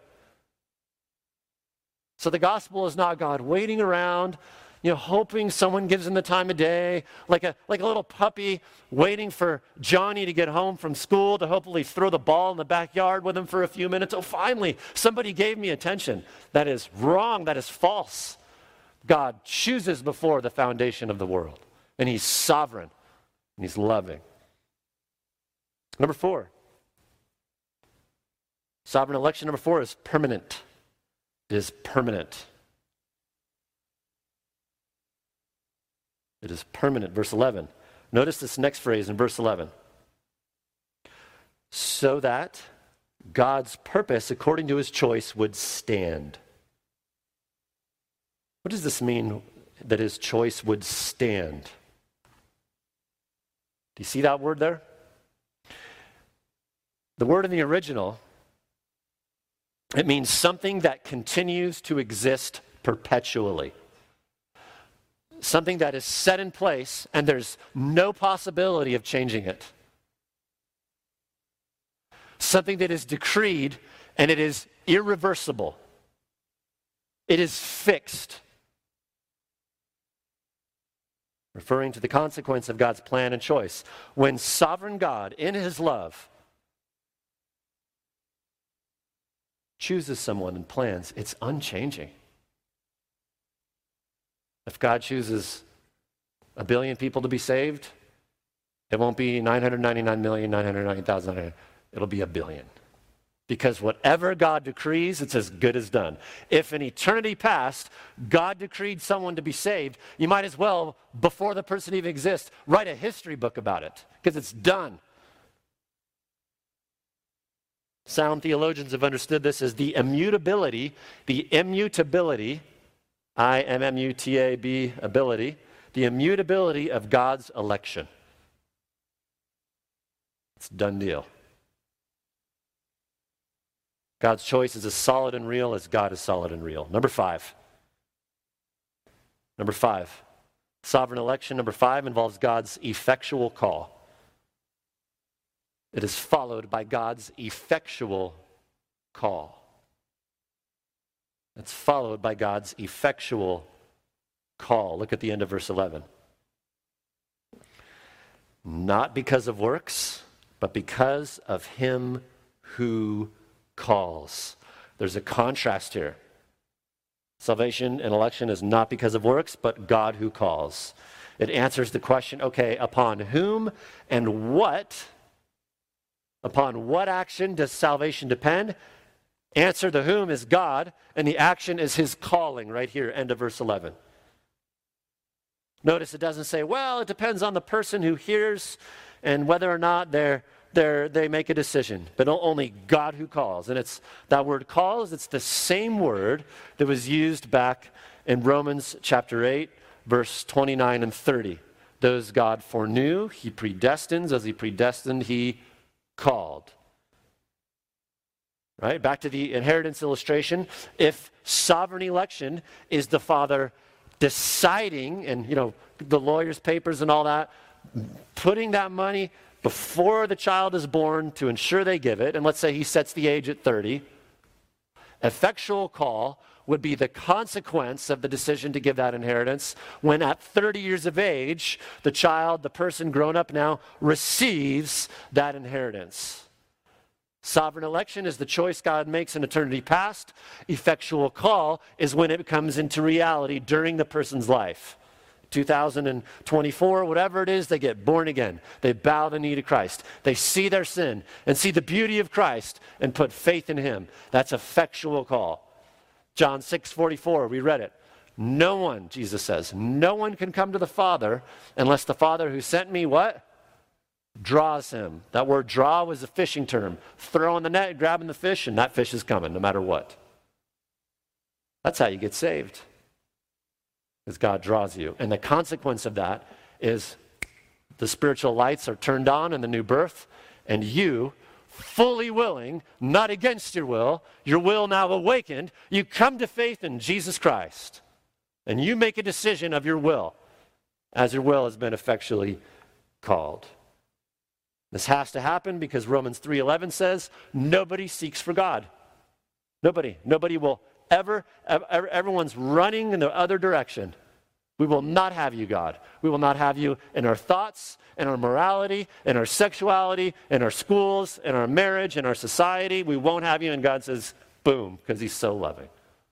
So the gospel is not God waiting around, you know, hoping someone gives him the time of day, like a, like a little puppy waiting for Johnny to get home from school to hopefully throw the ball in the backyard with him for a few minutes. Oh, finally, somebody gave me attention. That is wrong. That is false. God chooses before the foundation of the world, and he's sovereign, and he's loving. Number four. Sovereign election number four is permanent. It is permanent. It is permanent. Verse eleven. Notice this next phrase in verse eleven. So that God's purpose, according to his choice, would stand. What does this mean, that his choice would stand? Do you see that word there? The word in the original It means something that continues to exist perpetually. Something that is set in place and there's no possibility of changing it. Something that is decreed and it is irreversible. It is fixed. Referring to the consequence of God's plan and choice. When sovereign God, in his love, chooses someone and plans, it's unchanging. If God chooses a billion people to be saved, it won't be nine hundred ninety-nine million nine hundred ninety thousand. It'll be a billion. Because whatever God decrees, it's as good as done. If in eternity past, God decreed someone to be saved, you might as well, before the person even exists, write a history book about it, because it's done. Sound theologians have understood this as the immutability, the immutability, I M M U T A B, ability, the immutability of God's election. It's a done deal. God's choice is as solid and real as God is solid and real. Number five. Number five. Sovereign election, number five, involves God's effectual call. It is followed by God's effectual call. It's followed by God's effectual call. Look at the end of verse eleven. Not because of works, but because of him who calls. There's a contrast here. Salvation and election is not because of works, but God who calls. It answers the question, okay, upon whom and what, upon what action does salvation depend? Answer, the whom is God, and the action is his calling, right here, end of verse eleven. Notice it doesn't say, well, it depends on the person who hears and whether or not they're They're, they make a decision, but only God who calls. And it's that word calls, it's the same word that was used back in Romans chapter eight, verse twenty-nine and thirty. Those God foreknew, he predestines. As he predestined, he called. Right? Back to the inheritance illustration. If sovereign election is the Father deciding, and you know, the lawyer's papers and all that, putting that money before the child is born to ensure they give it, and let's say he sets the age at thirty, effectual call would be the consequence of the decision to give that inheritance when at thirty years of age, the child, the person grown up now, receives that inheritance. Sovereign election is the choice God makes in eternity past. Effectual call is when it comes into reality during the person's life. two thousand twenty-four, whatever it is, they get born again. They bow the knee to Christ. They see their sin and see the beauty of Christ and put faith in him. That's effectual call. John six forty-four, we read it. No one, Jesus says, no one can come to the Father unless the Father who sent me, what? Draws him. That word draw was a fishing term. Throwing the net, grabbing the fish, and that fish is coming no matter what. That's how you get saved. As God draws you. And the consequence of that is the spiritual lights are turned on in the new birth, and you, fully willing, not against your will, your will now awakened, you come to faith in Jesus Christ. And you make a decision of your will, as your will has been effectually called. This has to happen because Romans three eleven says, nobody seeks for God. Nobody. Nobody will Ever, ever, everyone's running in the other direction. We will not have you, God. We will not have you in our thoughts, in our morality, in our sexuality, in our schools, in our marriage, in our society. We won't have you. And God says, boom, because he's so loving.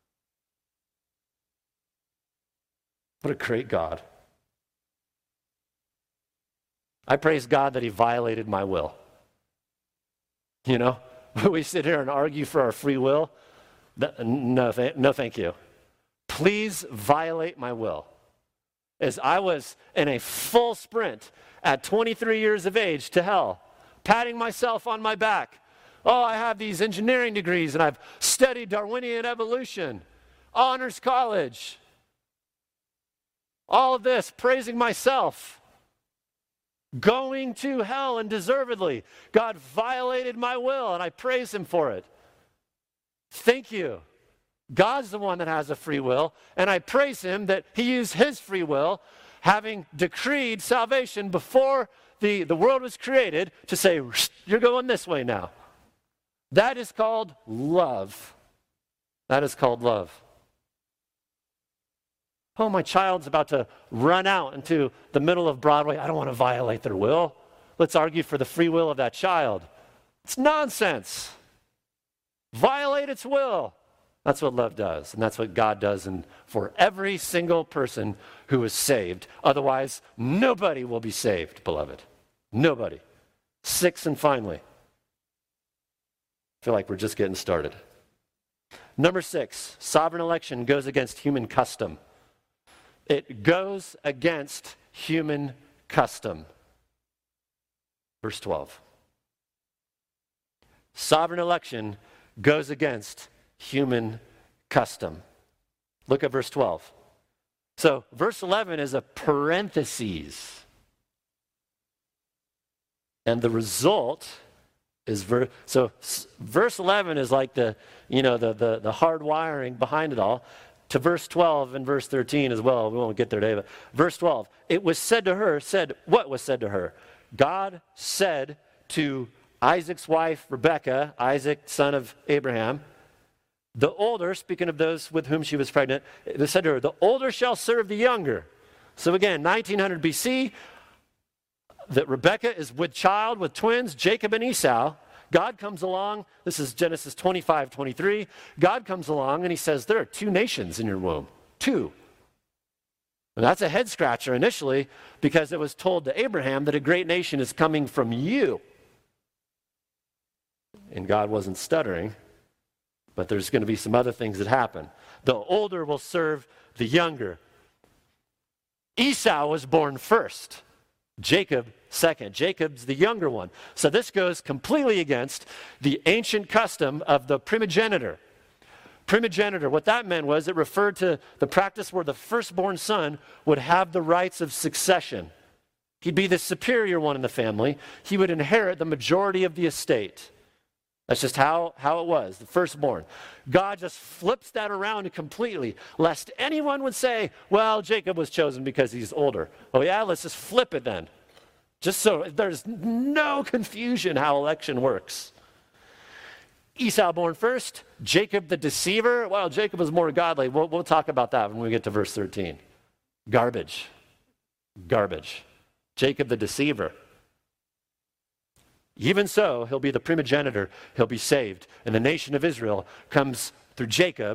What a great God. I praise God that he violated my will. You know, we sit here and argue for our free will. No, th- no, thank you. Please violate my will. As I was in a full sprint at twenty-three years of age to hell, patting myself on my back. Oh, I have these engineering degrees and I've studied Darwinian evolution, honors college. All of this, praising myself. Going to hell and deservedly. God violated my will and I praise him for it. Thank you. God's the one that has a free will, and I praise him that he used his free will, having decreed salvation before the, the world was created, to say, you're going this way now. That is called love. That is called love. Oh, my child's about to run out into the middle of Broadway. I don't want to violate their will. Let's argue for the free will of that child. It's nonsense. Violate its will. That's what love does, and that's what God does and for every single person who is saved. Otherwise, nobody will be saved, beloved. Nobody. Six, and finally, I feel like we're just getting started. Number six, sovereign election goes against human custom. It goes against human custom. Verse twelve. Sovereign election goes against human custom. Look at verse twelve. So verse eleven is a parenthesis. And the result is, ver- so s- verse eleven is like the, you know, the, the, the hard wiring behind it all. To verse twelve and verse thirteen as well. We won't get there today, but verse twelve. It was said to her, said, what was said to her? God said to Isaac's wife, Rebekah, Isaac, son of Abraham, the older, speaking of those with whom she was pregnant, it said to her, the older shall serve the younger. So again, nineteen hundred B C, that Rebekah is with child, with twins, Jacob and Esau. God comes along, this is Genesis twenty-five, twenty-three. God comes along and he says, there are two nations in your womb. Two. And that's a head scratcher initially, because it was told to Abraham that a great nation is coming from you. And God wasn't stuttering, but there's going to be some other things that happen. The older will serve the younger. Esau was born first. Jacob second. Jacob's the younger one. So this goes completely against the ancient custom of the primogenitor. Primogenitor, what that meant was it referred to the practice where the firstborn son would have the rights of succession. He'd be the superior one in the family. He would inherit the majority of the estate. That's just how, how it was, the firstborn. God just flips that around completely, lest anyone would say, well, Jacob was chosen because he's older. Oh yeah, let's just flip it then. Just so there's no confusion how election works. Esau born first, Jacob the deceiver. Well, Jacob was more godly. We'll, we'll talk about that when we get to verse thirteen. Garbage. Garbage. Jacob the deceiver. Even so, he'll be the primogenitor, he'll be saved. And the nation of Israel comes through Jacob,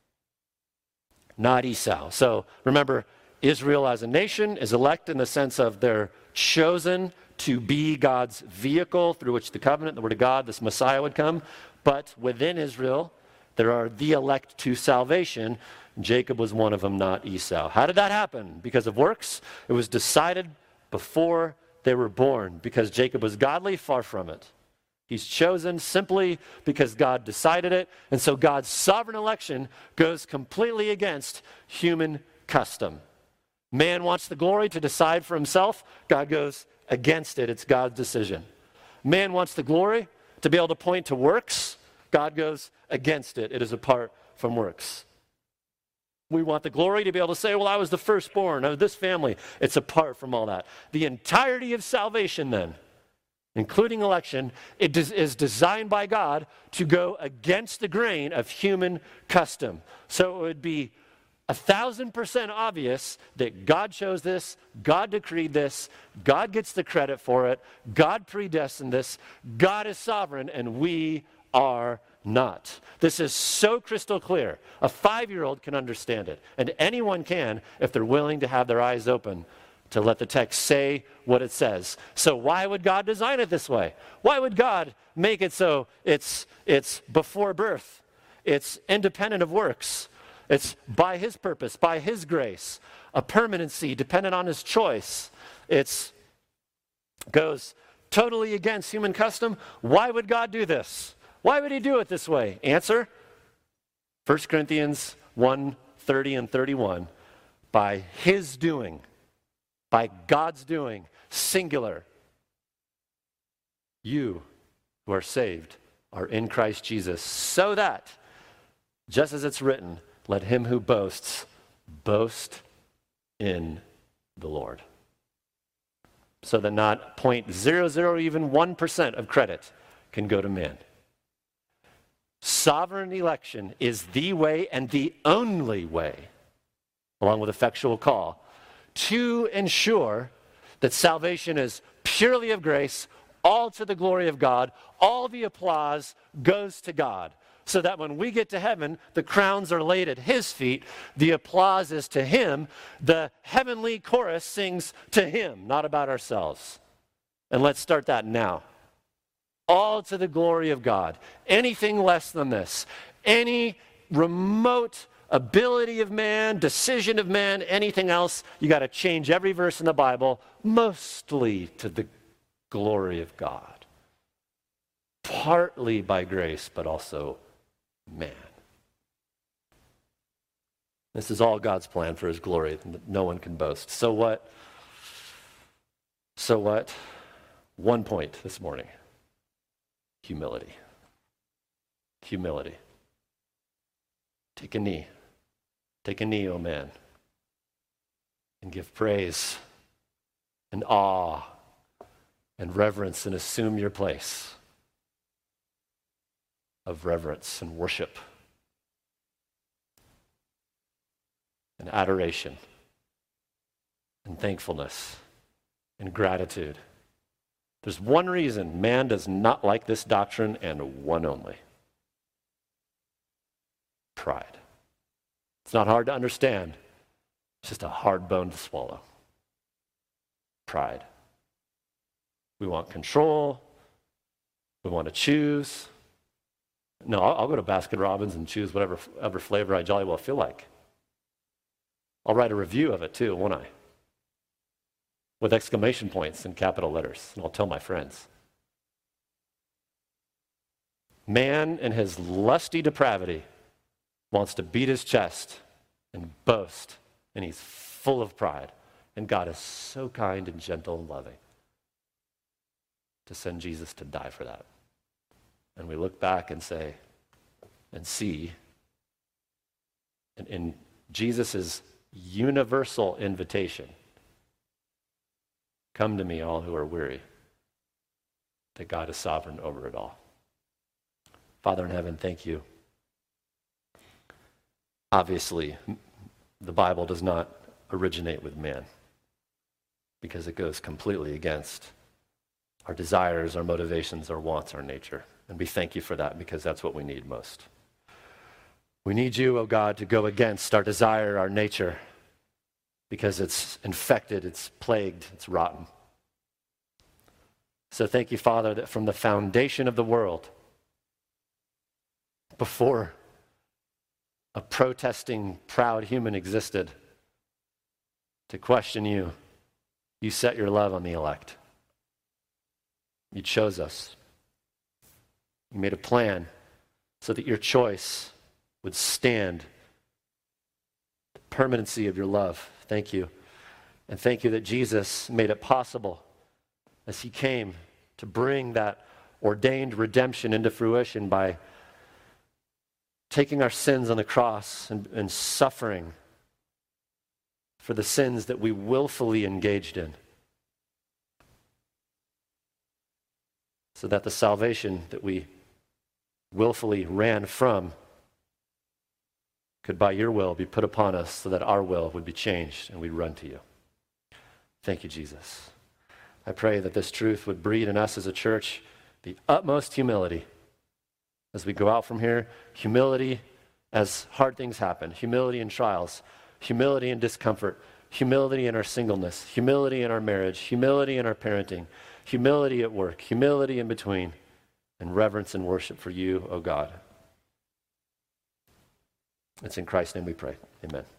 not Esau. So remember, Israel as a nation is elect in the sense of they're chosen to be God's vehicle through which the covenant, the word of God, this Messiah would come. But within Israel, there are the elect to salvation. Jacob was one of them, not Esau. How did that happen? Because of works? It was decided before they were born, because Jacob was godly, far from it. He's chosen simply because God decided it, and so God's sovereign election goes completely against human custom. Man wants the glory to decide for himself. God goes against it. It's God's decision. Man wants the glory to be able to point to works. God goes against it. It is apart from works. We want the glory to be able to say, well, I was the firstborn of this family. It's apart from all that. The entirety of salvation then, including election, it is designed by God to go against the grain of human custom. So it would be a thousand percent obvious that God chose this, God decreed this, God gets the credit for it, God predestined this, God is sovereign, and we are not. This is so crystal clear. A five-year-old can understand it, and anyone can if they're willing to have their eyes open to let the text say what it says. So why would God design it this way? Why would God make it so it's, it's before birth? It's independent of works. It's by his purpose, by his grace, a permanency dependent on his choice. It goes totally against human custom. Why would God do this? Why would he do it this way? Answer, First Corinthians one, thirty and thirty-one. By his doing, by God's doing, singular, you who are saved are in Christ Jesus, so that Just as it's written, let him who boasts boast in the Lord. So that not zero point zero zero, even one percent of credit can go to man. Sovereign election is the way and the only way, along with effectual call, to ensure that salvation is purely of grace, all to the glory of God, all the applause goes to God. So that when we get to heaven, the crowns are laid at his feet, the applause is to him, the heavenly chorus sings to him, not about ourselves. And let's start that now. All to the glory of God. Anything less than this, any remote ability of man, decision of man, anything else, you got to change every verse in the Bible, mostly to the glory of God. Partly by grace, but also man. This is all God's plan for his glory. No one can boast. So what? So what? One point this morning. Humility. Humility. Take a knee. Take a knee, oh man, and give praise and awe and reverence and assume your place of reverence and worship and adoration and thankfulness and gratitude. There's one reason man does not like this doctrine, and one only. Pride. It's not hard to understand. It's just a hard bone to swallow. Pride. We want control. We want to choose. No, I'll, I'll go to Baskin Robbins and choose whatever, whatever flavor I jolly well feel like. I'll write a review of it too, won't I? With exclamation points in capital letters, and I'll tell my friends. Man in his lusty depravity wants to beat his chest and boast, and he's full of pride. And God is so kind and gentle and loving to send Jesus to die for that. And we look back and say, and see, in, in Jesus' universal invitation, come to me, all who are weary, that God is sovereign over it all. Father in heaven, thank you. Obviously, the Bible does not originate with man because it goes completely against our desires, our motivations, our wants, our nature. And we thank you for that because that's what we need most. We need you, oh God, to go against our desire, our nature, because it's infected, it's plagued, it's rotten. So thank you, Father, that from the foundation of the world, before a protesting, proud human existed to question you, you set your love on the elect. You chose us. You made a plan so that your choice would stand the permanency of your love. Thank you. And thank you that Jesus made it possible as he came to bring that ordained redemption into fruition by taking our sins on the cross and, and suffering for the sins that we willfully engaged in, so that the salvation that we willfully ran from could by your will be put upon us so that our will would be changed and we'd run to you. Thank you, Jesus. I pray that this truth would breed in us as a church the utmost humility as we go out from here, humility as hard things happen, humility in trials, humility in discomfort, humility in our singleness, humility in our marriage, humility in our parenting, humility at work, humility in between, and reverence and worship for you, O God. It's in Christ's name we pray. Amen.